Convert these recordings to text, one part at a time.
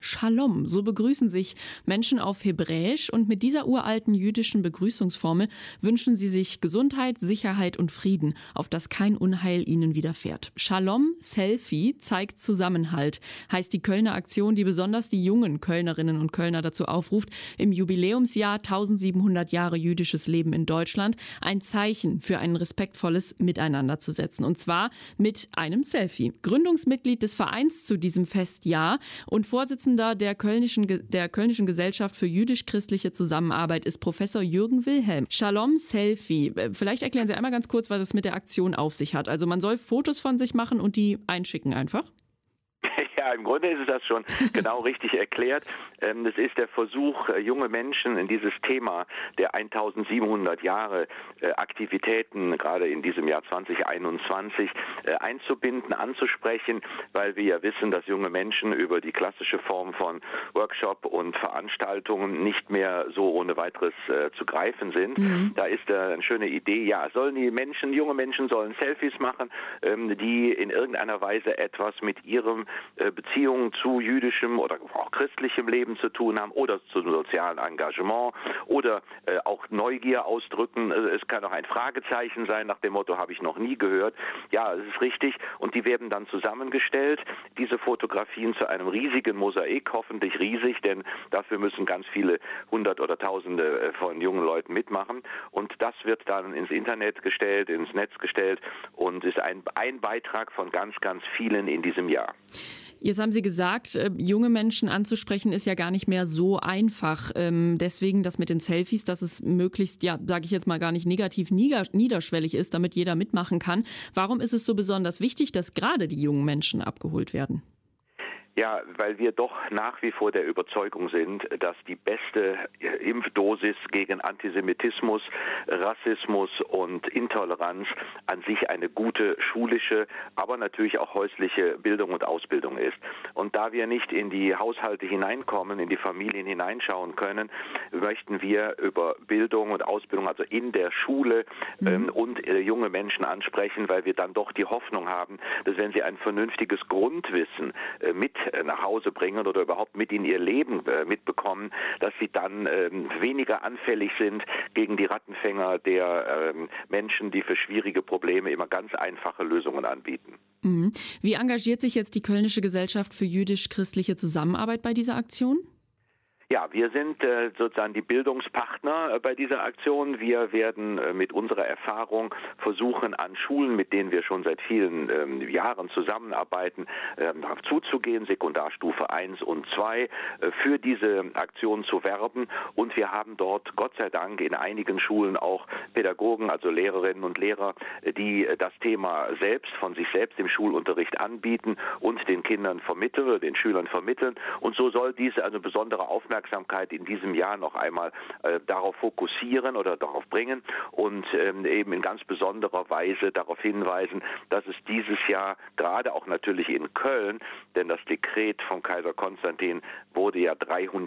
Shalom. So begrüßen sich Menschen auf Hebräisch und mit dieser uralten jüdischen Begrüßungsformel wünschen sie sich Gesundheit, Sicherheit und Frieden, auf dass kein Unheil ihnen widerfährt. Shalom Selfie zeigt Zusammenhalt, heißt die Kölner Aktion, die besonders die jungen Kölnerinnen und Kölner dazu aufruft, im Jubiläumsjahr 1700 Jahre jüdisches Leben in Deutschland ein Zeichen für ein respektvolles Miteinander zu setzen. Und zwar mit einem Selfie. Gründungsmitglied des Vereins zu diesem Festjahr und Vorsitzender der Kölnischen Gesellschaft für jüdisch-christliche Zusammenarbeit ist Professor Jürgen Wilhelm. Shalom Selfie. Vielleicht erklären Sie einmal ganz kurz, was es mit der Aktion auf sich hat. Also man soll Fotos von sich machen und die einschicken einfach? Ja, im Grunde ist es das schon genau richtig erklärt. Es ist der Versuch, junge Menschen in dieses Thema der 1700 Jahre Aktivitäten, gerade in diesem Jahr 2021, einzubinden, anzusprechen, weil wir ja wissen, dass junge Menschen über die klassische Form von Workshop und Veranstaltungen nicht mehr so ohne weiteres zu greifen sind. Da ist eine schöne Idee, ja, junge Menschen sollen Selfies machen, die in irgendeiner Weise etwas mit ihrem Beziehungen zu jüdischem oder auch christlichem Leben zu tun haben oder zu sozialem Engagement oder auch Neugier ausdrücken. Es kann auch ein Fragezeichen sein nach dem Motto, habe ich noch nie gehört. Ja, es ist richtig. Und die werden dann zusammengestellt, diese Fotografien zu einem riesigen Mosaik, hoffentlich riesig, denn dafür müssen ganz viele Hundert oder Tausende von jungen Leuten mitmachen. Und das wird dann ins Internet gestellt, ins Netz gestellt und ist ein Beitrag von ganz, ganz vielen in diesem Jahr. Jetzt haben Sie gesagt, junge Menschen anzusprechen ist ja gar nicht mehr so einfach. Deswegen das mit den Selfies, dass es möglichst, ja, sage ich jetzt mal gar nicht negativ niederschwellig ist, damit jeder mitmachen kann. Warum ist es so besonders wichtig, dass gerade die jungen Menschen abgeholt werden? Ja, weil wir doch nach wie vor der Überzeugung sind, dass die beste Impfdosis gegen Antisemitismus, Rassismus und Intoleranz an sich eine gute schulische, aber natürlich auch häusliche Bildung und Ausbildung ist. Und da wir nicht in die Haushalte hineinkommen, in die Familien hineinschauen können, möchten wir über Bildung und Ausbildung, also in der Schule und junge Menschen ansprechen, weil wir dann doch die Hoffnung haben, dass wenn sie ein vernünftiges Grundwissen mit nach Hause bringen oder überhaupt mit in ihr Leben mitbekommen, dass sie dann weniger anfällig sind gegen die Rattenfänger der Menschen, die für schwierige Probleme immer ganz einfache Lösungen anbieten. Wie engagiert sich jetzt die Kölnische Gesellschaft für jüdisch-christliche Zusammenarbeit bei dieser Aktion? Ja, wir sind sozusagen die Bildungspartner bei dieser Aktion. Wir werden mit unserer Erfahrung versuchen, an Schulen, mit denen wir schon seit vielen Jahren zusammenarbeiten, darauf zuzugehen, Sekundarstufe 1 und 2, für diese Aktion zu werben. Und wir haben dort, Gott sei Dank, in einigen Schulen auch Pädagogen, also Lehrerinnen und Lehrer, die das Thema von sich selbst im Schulunterricht anbieten und den Kindern vermitteln oder den Schülern vermitteln. Und so soll diese eine besondere Aufmerksamkeit in diesem Jahr noch einmal darauf fokussieren oder darauf bringen und eben in ganz besonderer Weise darauf hinweisen, dass es dieses Jahr gerade auch natürlich in Köln, denn das Dekret von Kaiser Konstantin wurde ja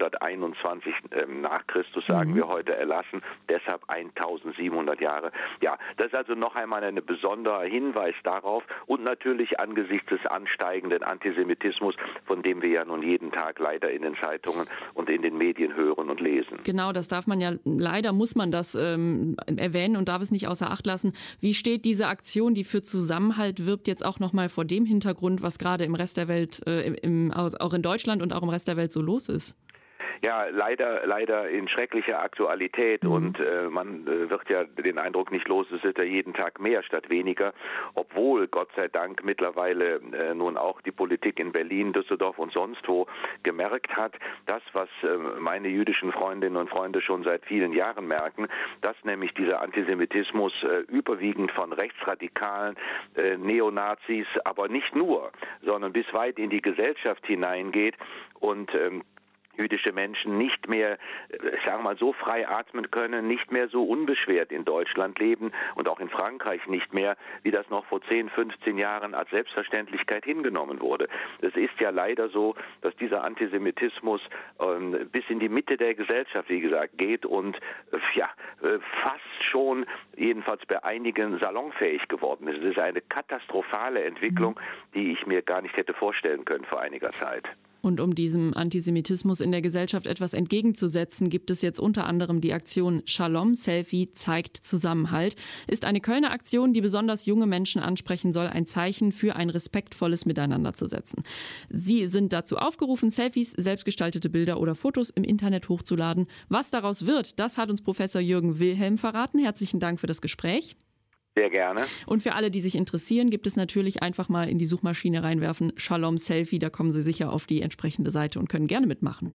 321 nach Christus, sagen wir heute, erlassen, deshalb 1700 Jahre. Ja, das ist also noch einmal ein besonderer Hinweis darauf und natürlich angesichts des ansteigenden Antisemitismus, von dem wir ja nun jeden Tag leider in den Zeitungen und in den Medien hören und lesen. Genau, das darf man ja, leider muss man das erwähnen und darf es nicht außer Acht lassen. Wie steht diese Aktion, die für Zusammenhalt wirbt, jetzt auch nochmal vor dem Hintergrund, was gerade im Rest der Welt, auch in Deutschland und auch im Rest der Welt so los ist? Ja, leider in schrecklicher Aktualität und man wird ja den Eindruck nicht los, es wird ja jeden Tag mehr statt weniger, obwohl Gott sei Dank mittlerweile nun auch die Politik in Berlin, Düsseldorf und sonst wo gemerkt hat, das, was meine jüdischen Freundinnen und Freunde schon seit vielen Jahren merken, dass nämlich dieser Antisemitismus überwiegend von Rechtsradikalen, Neonazis, aber nicht nur, sondern bis weit in die Gesellschaft hineingeht und jüdische Menschen nicht mehr, sagen wir mal, so frei atmen können, nicht mehr so unbeschwert in Deutschland leben und auch in Frankreich nicht mehr, wie das noch vor 10, 15 Jahren als Selbstverständlichkeit hingenommen wurde. Es ist ja leider so, dass dieser Antisemitismus bis in die Mitte der Gesellschaft, wie gesagt, geht und fast schon, jedenfalls bei einigen, salonfähig geworden ist. Es ist eine katastrophale Entwicklung, die ich mir gar nicht hätte vorstellen können vor einiger Zeit. Und um diesem Antisemitismus in der Gesellschaft etwas entgegenzusetzen, gibt es jetzt unter anderem die Aktion Shalom Selfie zeigt Zusammenhalt. Ist eine Kölner Aktion, die besonders junge Menschen ansprechen soll, ein Zeichen für ein respektvolles Miteinander zu setzen. Sie sind dazu aufgerufen, Selfies, selbstgestaltete Bilder oder Fotos im Internet hochzuladen. Was daraus wird, das hat uns Professor Jürgen Wilhelm verraten. Herzlichen Dank für das Gespräch. Sehr gerne. Und für alle, die sich interessieren, gibt es natürlich einfach mal in die Suchmaschine reinwerfen, Shalom Selfie, da kommen Sie sicher auf die entsprechende Seite und können gerne mitmachen.